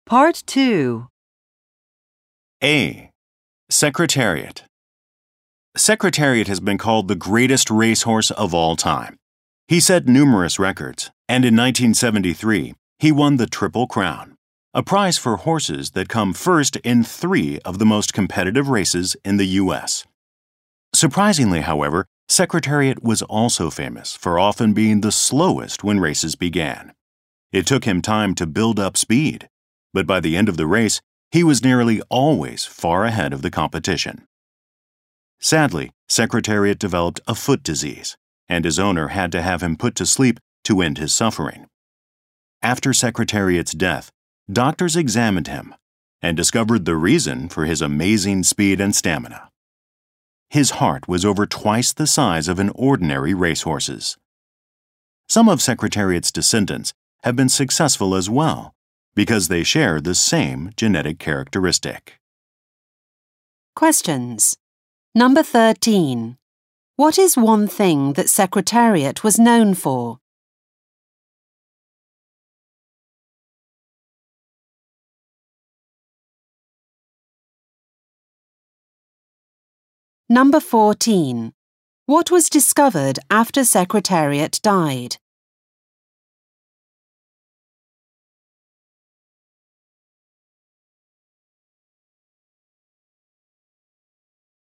Part 2. A. Secretariat. Secretariat has been called the greatest racehorse of all time. He set numerous records, and in 1973, he won the Triple Crown, a prize for horses that come first in 3 of the most competitive races in the U.S. Surprisingly, however, Secretariat was also famous for often being the slowest when races began. It took him time to build up speed, but by the end of the race, he was nearly always far ahead of the competition. Sadly, Secretariat developed a foot disease, and his owner had to have him put to sleep to end his suffering. After Secretariat's death, doctors examined him and discovered the reason for his amazing speed and stamina. His heart was over twice the size of an ordinary racehorse's. Some of Secretariat's descendants have been successful as well because they share the same genetic characteristic. Questions. Number 13. What is one thing that Secretariat was known for? Number 14. What was discovered after Secretariat died?